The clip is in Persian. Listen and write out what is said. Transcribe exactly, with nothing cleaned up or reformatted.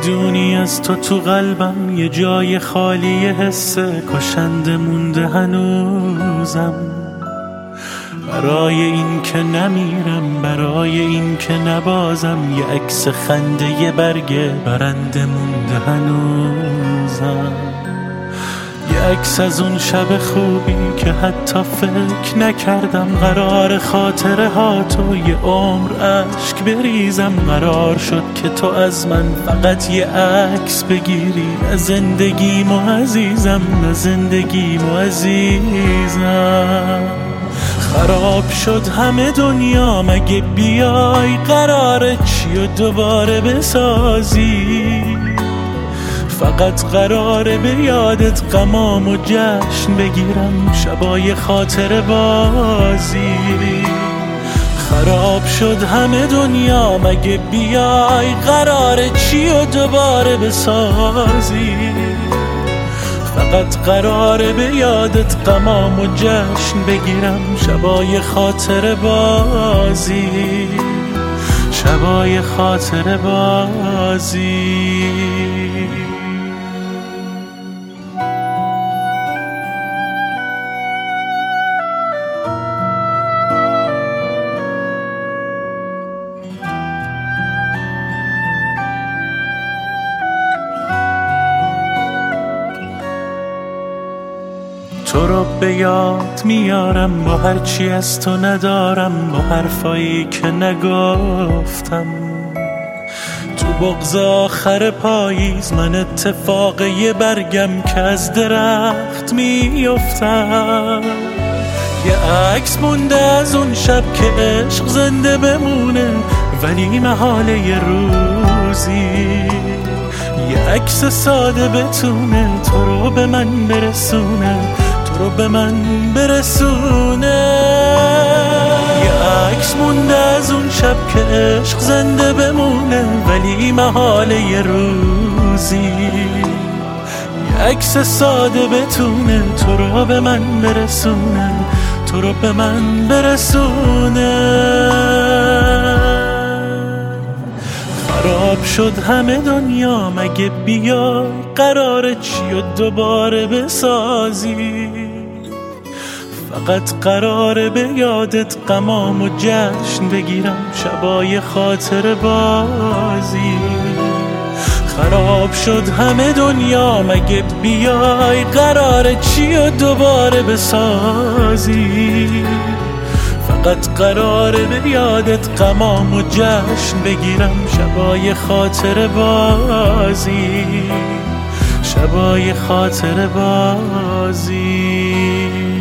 میدونی از تو تو قلبم یه جای خالی حسه کشنده مونده هنوزم. برای این که نمیرم، برای این که نبازم، یه عکس خنده یه برگه برنده مونده هنوزم. یه عکس از اون شب خوبی که حتی فکر نکردم قرار خاطره ها تو یه عمر عشق بریزم. قرار شد که تو از من فقط یه عکس بگیری، نه زندگیمو عزیزم، نه زندگیمو عزیزم. خراب شد همه دنیا، مگه بیای قراره چی و دوباره بسازی؟ فقط قراره به یادت غمام و جشن بگیرم، شبای خاطر بازی. خراب شد همه دنیا، مگه بیای قراره چی و دوباره بسازی؟ فقط قراره به یادت غمام و جشن بگیرم، شبای خاطر بازی، شبای خاطر بازی. تو رو به یاد میارم با هرچی از تو ندارم، با حرفایی که نگفتم. تو بغض آخر پاییز من اتفاق یه برگم که از درخت میافتم. یه عکس مونده از اون شب که عشق زنده بمونه، ولی محاله یه روزی یه عکس ساده بتونه تو رو به من برسونه، تو رو به من برسونه. یه عکس مونده از اون شب که عشق زنده بمونه، ولی محاله یه روزی یه عکس ساده بتونه تو رو به من برسونه، تو رو به من برسونه. خراب شد همه دنیا، مگه بیا قراره چی و دوباره بسازی؟ فقط قراره به یادت غمام و جشن بگیرم، شبای خاطر بازی. خراب شد همه دنیا، مگه بیای قراره چی و دوباره بسازی؟ فقط قراره به یادت غمام و جشن بگیرم، شبای خاطر بازی، شبای خاطر بازی.